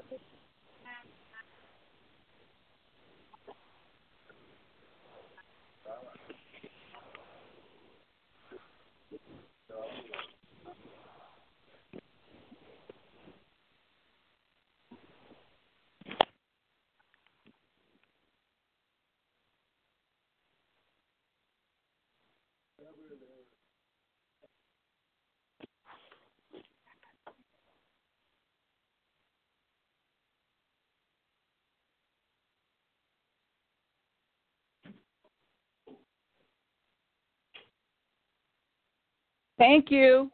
Thank you.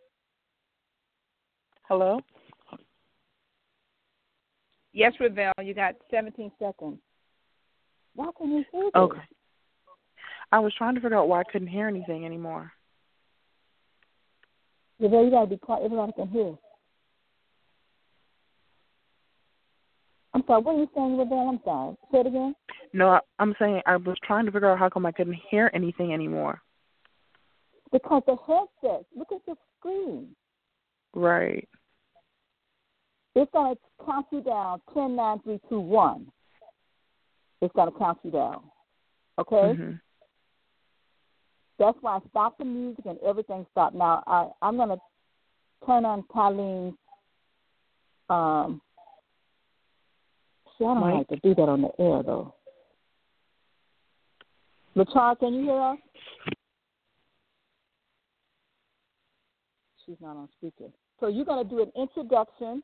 Hello? Yes, Ravel, you got 17 seconds. Why can you hear this? Okay. I was trying to figure out why I couldn't hear anything anymore. Ravel, you got to be quiet. Everybody can hear. I'm sorry, what are you saying, Ravel? I'm sorry. Say it again. No, I'm saying I was trying to figure out how come I couldn't hear anything anymore. Because the headset, look at the screen. Right. It's going to count you down 10, 9, 3, 2, 1. It's going to count you down. Okay? Mm-hmm. That's why I stopped the music and everything stopped. Now, I'm going to turn on Colleen's. See, I don't like to do that on the air, though. LaChar, can you hear us? She's not on speaker. So you're going to do an introduction.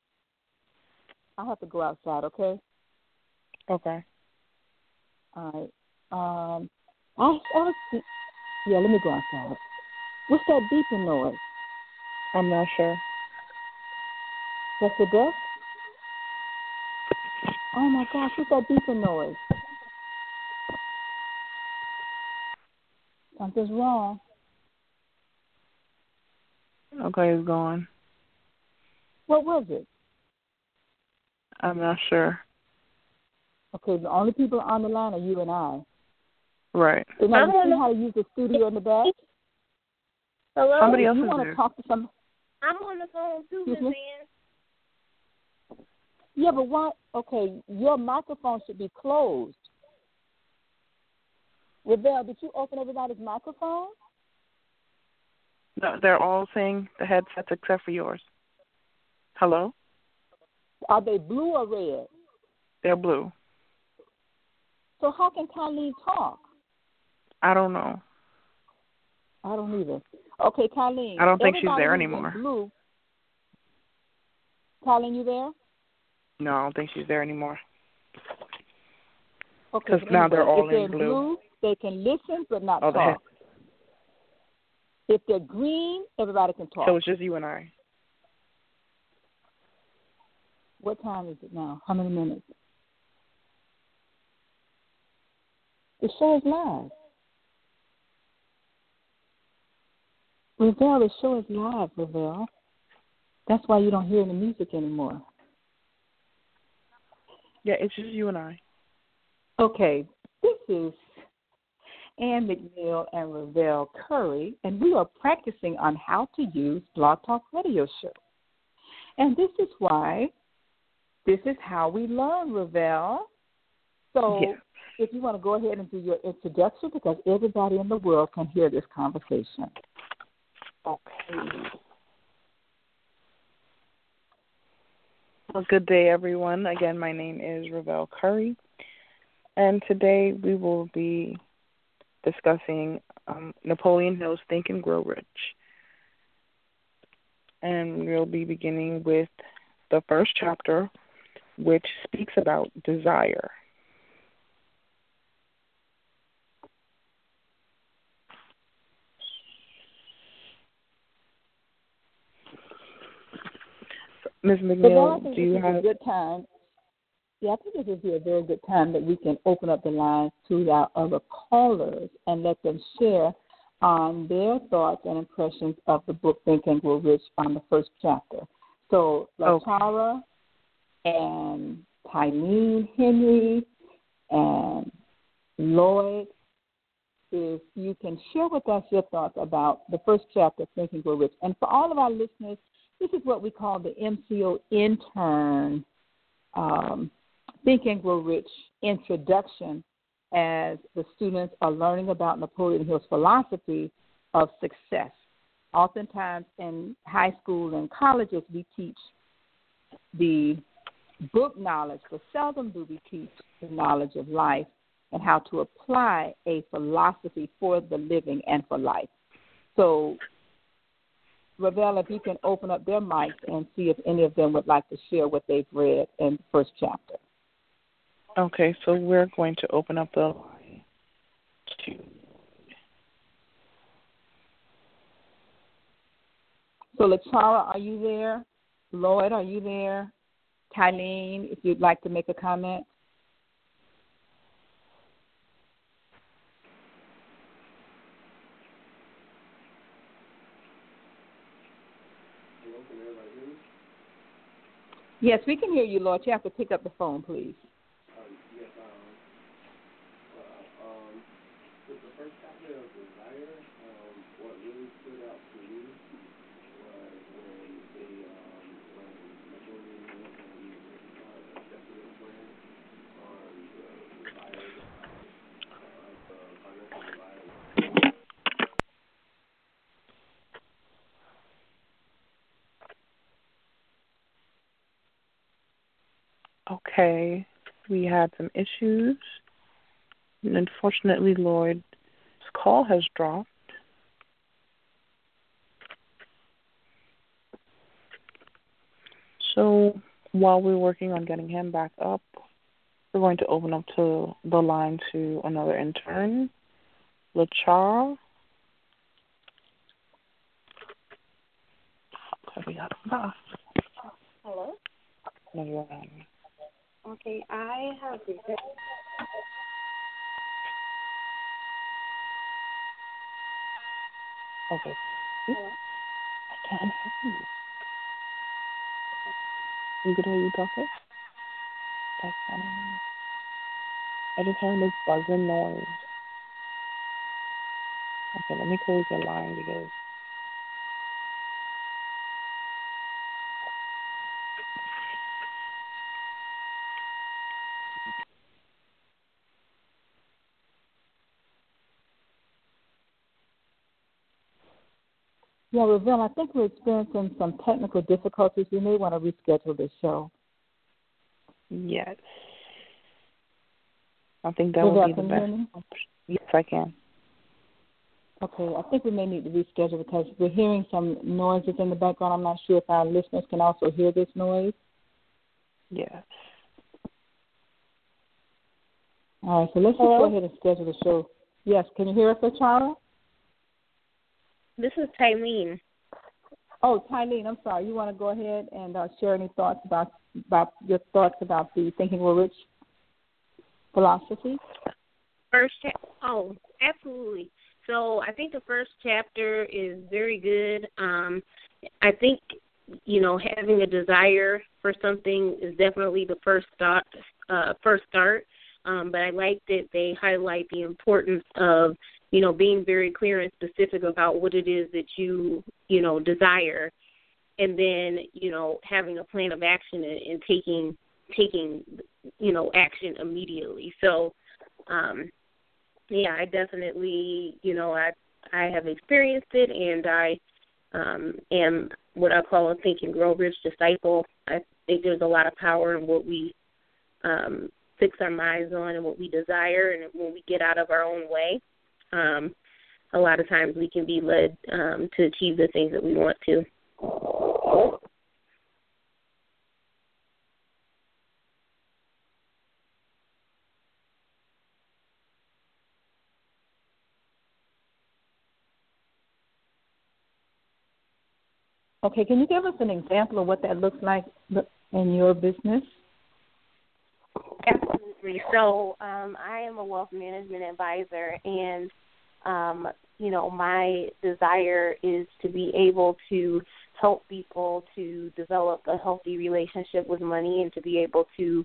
I have to go outside, okay? Okay. All right. Yeah, let me go outside. What's that beeping noise? I'm not sure. That's the desk? Oh, my gosh, what's that beeping noise? Something's wrong. Okay, it's gone. What was it? I'm not sure. Okay, the only people on the line are you and I. Right. So now you see how to use the studio in the back? Hello? Somebody else you is want there. to talk to some? I'm on the phone too, Miss Ann. Yeah, but why? Okay, your microphone should be closed. Rebel, did you open everybody's microphone? No, they're all saying the headsets except for yours. Hello? Are they blue or red? They're blue. So how can Colleen talk? I don't know. I don't either. Okay, Colleen. I don't think she's there who's anymore. in blue. Colleen, you there? No, I don't think she's there anymore. Okay. Because now they're all if they're in blue. They can listen but not Oh, talk. If they're green, everybody can talk. So it's just you and I. What time is it now? How many minutes? The show is live. Ravel, the show is live, Ravel. That's why you don't hear the music anymore. Yeah, it's just you and I. Okay, this is Ann McNeil and Ravel Curry, and we are practicing on how to use Blog Talk Radio Show. And this is how we learn, Ravel. So if you want to go ahead and do your introduction, because everybody in the world can hear this conversation. Okay. Well, good day, everyone. Again, my name is Ravel Curry, and today we will be discussing Napoleon Hill's Think and Grow Rich. And we'll be beginning with the first chapter, which speaks about desire. Ms. McNeil, do you have a good time? Yeah, I think this would be a very good time that we can open up the lines to our other callers and let them share on their thoughts and impressions of the book Think and Grow Rich on the first chapter. So, LaTara and Tylene Henry and Lloyd, if you can share with us your thoughts about the first chapter, Think and Grow Rich. And for all of our listeners This is what we call the MCO intern Think and Grow Rich introduction, as the students are learning about Napoleon Hill's philosophy of success. Oftentimes in high school and colleges, we teach the book knowledge, but seldom do we teach the knowledge of life and how to apply a philosophy for the living and for life. So, Ravel, if you can open up their mics and see if any of them would like to share what they've read in the first chapter. Okay, so we're going to open up the line to. So, Lachara, are you there? Lloyd, are you there? Tylene, if you'd like to make a comment. Yes, we can hear you, Lloyd. You have to pick up the phone, please. Yes, with the first chapter of Desire, what really stood out to me was when Napoleon Hill a definite plan on the desire of the financial desire. Okay, we had some issues. And unfortunately, Lloyd's call has dropped. So while we're working on getting him back up, we're going to open up to the line to another intern, Lachara. Hello? No, you're not. Okay, I have the Okay. Hello? I can't hear you. You can hear you talking? I can't hear you. I just heard this buzzing noise. Okay, let me close the line because Yeah, Ravel, I think we're experiencing some technical difficulties. We may want to reschedule this show. yes. I think that Ravel, would be the can you hear me? best option. Yes, I can. Okay, I think we may need to reschedule because we're hearing some noises in the background. I'm not sure if our listeners can also hear this noise. Yes. All right, so let's just go ahead and schedule the show. Yes, can you hear us, Lachara? This is Tylene. Oh, Tylene, I'm sorry. You want to go ahead and share any thoughts about your thoughts about the Think and Grow Rich philosophy? Oh, absolutely. So I think the first chapter is very good. I think, having a desire for something is definitely the first start. But I like that they highlight the importance of, being very clear and specific about what it is that you desire, and then, having a plan of action and taking action immediately. So, I definitely, I have experienced it, and I am what I call a Think and Grow Rich disciple. I think there's a lot of power in what we fix our minds on and what we desire, and when we get out of our own way, a lot of times we can be led to achieve the things that we want to. Okay, can you give us an example of what that looks like in your business? Absolutely. So I am a wealth management advisor, and, my desire is to be able to help people to develop a healthy relationship with money and to be able to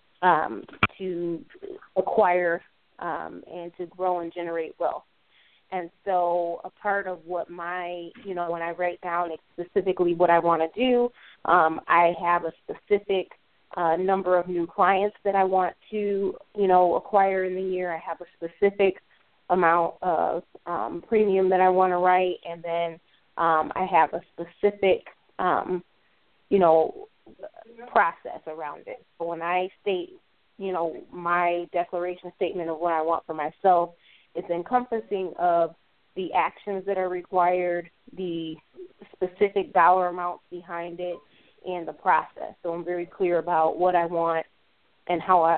acquire and to grow and generate wealth. And so a part of what my, when I write down specifically what I want to do, I have a specific number of new clients that I want to, acquire in the year. I have a specific amount of premium that I want to write, and then I have a specific, process around it. So when I state, my declaration statement of what I want for myself, it's encompassing of the actions that are required, the specific dollar amounts behind it, and the process. So I'm very clear about what I want and how I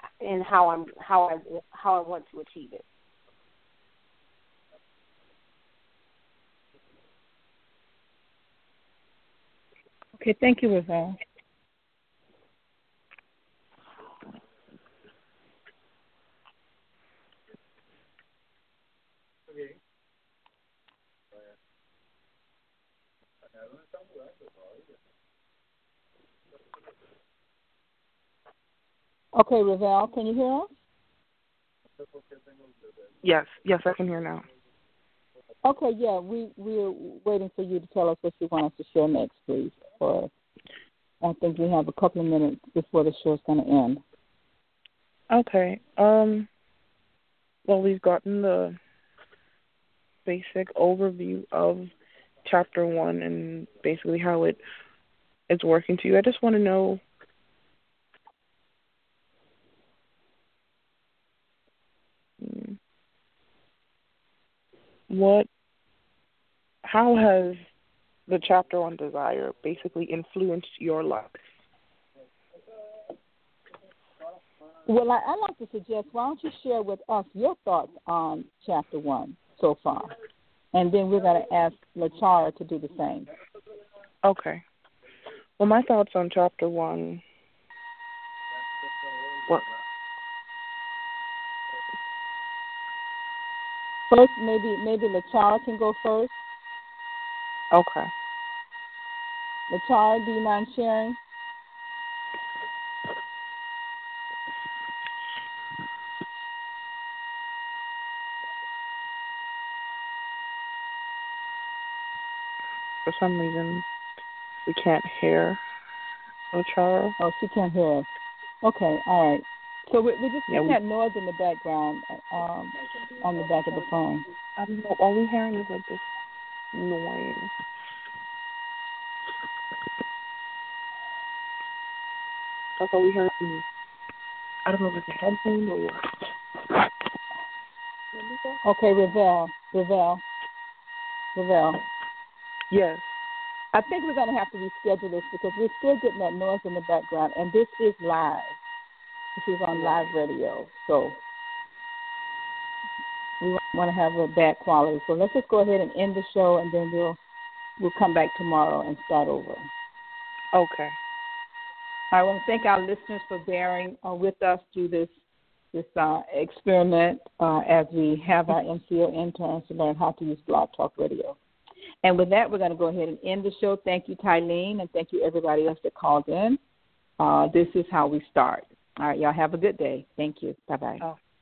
want to achieve it. Okay, thank you, Ravel. Okay, Ravel, can you hear us? Yes, I can hear now. Okay, yeah, we're waiting for you to tell us what you want us to share next, please. Or I think we have a couple of minutes before the show's going to end. Okay. Well, we've gotten the basic overview of Chapter 1 and basically how it's working to you. I just want to know how has the Chapter 1 desire basically influenced your life? Well, I'd like to suggest, why don't you share with us your thoughts on Chapter 1 so far? And then we're going to ask LaChara to do the same. Okay. Well, my thoughts on Chapter 1... First, maybe LaChara can go first. Okay. LaChara, do you mind sharing? For some reason, we can't hear LaChara. Oh, she can't hear us. Okay, all right. So we're just getting that noise in the background on the back of the phone. I don't know. All we're hearing is like this noise. That's all we heard. I don't know if it's a headphone or what. Okay, Ravel. Yes. I think we're going to have to reschedule this because we're still getting that noise in the background, and this is live. This is on live radio, so we want to have a bad quality. So let's just go ahead and end the show, and then we'll come back tomorrow and start over. Okay. I want to thank our listeners for bearing with us through this experiment as we have our MCO interns to learn how to use Blog Talk Radio. And with that, we're going to go ahead and end the show. Thank you, Tylene, and thank you, everybody else that called in. This is how we start. All right, y'all have a good day. Thank you. Bye-bye. Oh.